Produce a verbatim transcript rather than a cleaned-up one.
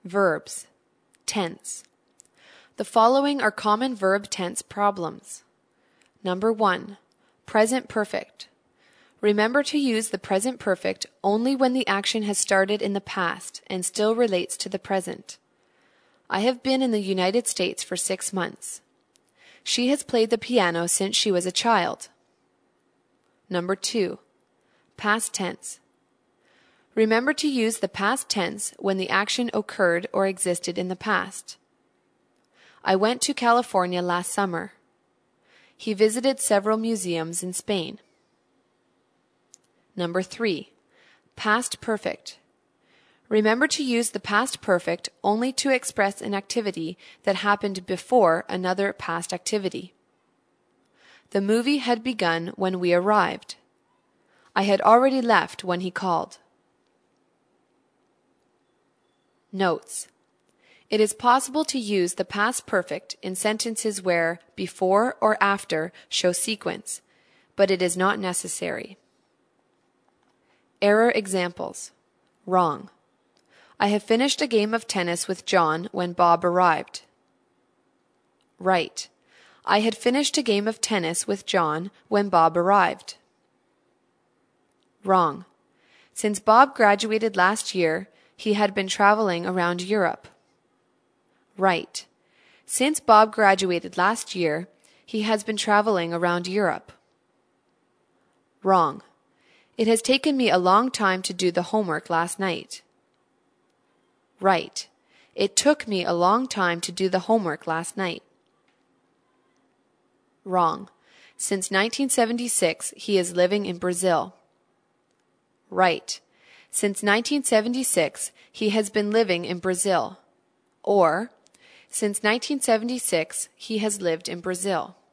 Verbs. Tense. The following are common verb tense problems. Number one, present perfect. Remember to use the present perfect only when the action has started in the past and still relates to the present. I have been in the United States for six months. She has played the piano since she was a child. Number two, past tense. Remember to use the past tense when the action occurred or existed in the past. I went to California last summer. He visited several museums in Spain. Number three, past perfect. Remember to use the past perfect only to express an activity that happened before another past activity. The movie had begun when we arrived. I had already left when he called. Notes. It is possible to use the past perfect in sentences where before or after show sequence, but it is not necessary. Error examples. Wrong. I have finished a game of tennis with John when Bob arrived. Right. I had finished a game of tennis with John when Bob arrived. Wrong. Since Bob graduated last year, he had been traveling around Europe. Right. Since Bob graduated last year, he has been traveling around Europe. Wrong. It has taken me a long time to do the homework last night. Right. It took me a long time to do the homework last night. Wrong. Since nineteen seventy-six, he is living in Brazil. Right. Since nineteen seventy-six, he has been living in Brazil. Or, since nineteen seventy-six, he has lived in Brazil.